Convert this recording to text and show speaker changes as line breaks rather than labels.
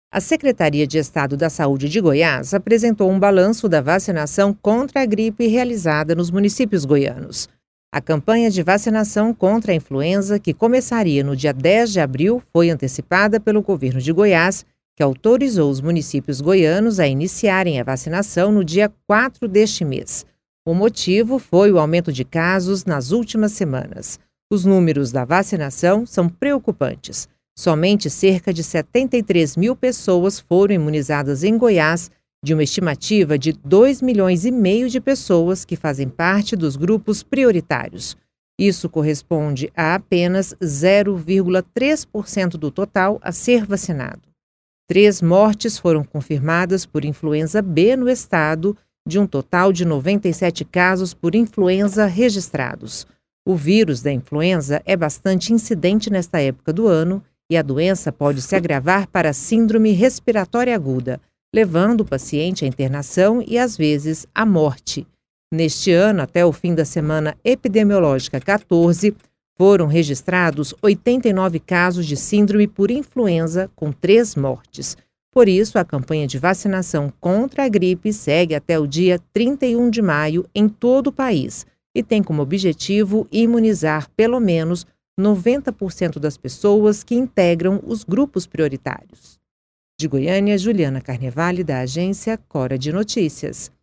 A Secretaria de Estado da Saúde de Goiás apresentou um balanço da vacinação contra a gripe realizada nos municípios goianos. A campanha de vacinação contra a influenza, que começaria no dia 10 de abril, foi antecipada pelo governo de Goiás, que autorizou os municípios goianos a iniciarem a vacinação no dia 4 deste mês. O motivo foi o aumento de casos nas últimas semanas. Os números da vacinação são preocupantes. Somente cerca de 73 mil pessoas foram imunizadas em Goiás, de uma estimativa de 2,5 milhões de pessoas que fazem parte dos grupos prioritários. Isso corresponde a apenas 0,3% do total a ser vacinado. 3 mortes foram confirmadas por influenza B no estado, de um total de 97 casos por influenza registrados. O vírus da influenza é bastante incidente nesta época do ano e a doença pode se agravar para a síndrome respiratória aguda, levando o paciente à internação e, às vezes, à morte. Neste ano, até o fim da semana epidemiológica 14, foram registrados 89 casos de síndrome por influenza, com 3 mortes. Por isso, a campanha de vacinação contra a gripe segue até o dia 31 de maio em todo o país e tem como objetivo imunizar pelo menos 90% das pessoas que integram os grupos prioritários. De Goiânia, Juliana Carnevale, da agência Cora de Notícias.